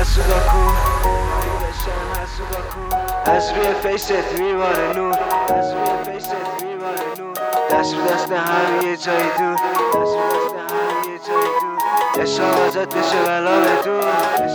حسوداکو از روی فیست میباره نور دست به دست هم یه جایی دور عشق ازت بشه بلا به دور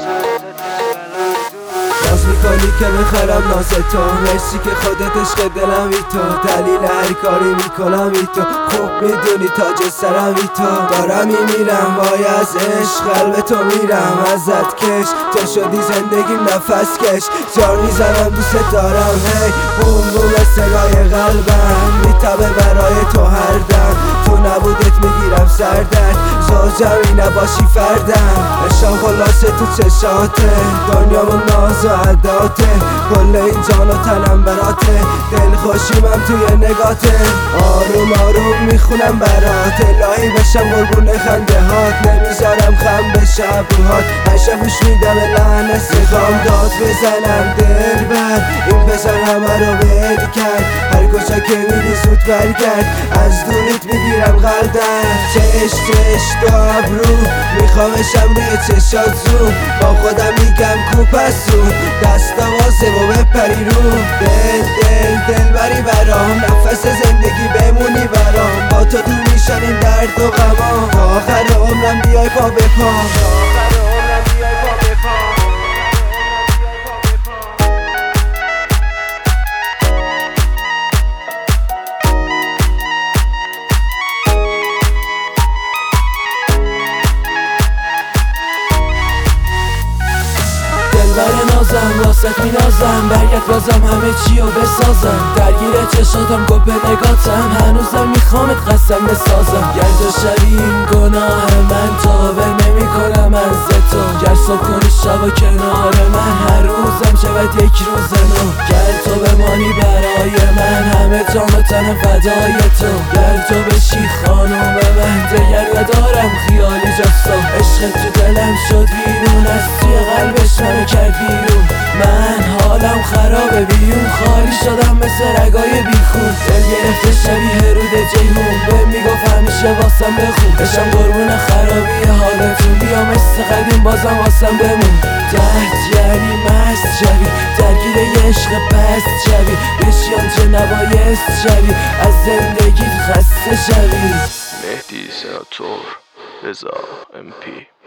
ناز میکنی که بخرم ناز تو، مرسی که خودت عشق دلم ای تو، دلیل هر کاری میکنم ای تو، خوب میدونی تاج سرم ای تو، دارم میمیرم وای از عشق قلب تو میرم ازت کش، تو شدی زندگیم نفس کش، جار میزنم دوست دارم هی بوم بوم صدای قلبم میتبه برای تو هر دم، تو نبودت میگیرم سردرد زوجمی نباشی فردم، عشقم خلاصه تو چشاته دنیامون ناز و عداته، کل این جان و تنم براته، دل خوشیمم توی نگاته، آروم آروم میخونم برات، الهی بشم قربون خنده هات، نمیذارم خم بشه ابروهات، همیشه گوش میدم لحن میخوام داد بزنم دل بر این پسر همه رو ول کرد، هر کجا که میری زود برگرد، از دورت میگیرم قلبم، چش تو ابرو میخوامشم روی چشات زوم، با خودم میگم کوپسون دستا واسه و بپری رو، دل بری برام، نفس زندگی بمونی برام، با تو دور میشنیم درد و غمام، تا آخر عمرم بیای پا به پا. دلبر نازم واسط مینازم، برگرد بازم همه چیو بسازم، درگیر چشاتم گپ نگاتم، هنوزم میخوامت قسم بسازم، گرد شبین گناه من تابه نمی کنم از تو، گر صبح کنی شب کنار من، هر روزم شود یک روز نو، گر تو بمانی برای من همه جان و تنم فدای تو، گر تو بشی خانوم من دیگر ندارم خیالی جستا، عشق تو دلم شد بیرون از توی قلبش منو کرد بیرون، من حالم خرابه بیون خالی شدم مثل رگای بیخون، دل گرفته شبیه رود جیهون، به میگفت همیشه واسم بخون، بشم قربون خرابی حالتون، بیا مثل قدیم بازم واسم بمون، درد یعنی مست شوی درگیر یه عشق پست شوی، بشی آنچه نبایست شوی، از زندگیت خسته شوی. مهدی سناتور رضا MP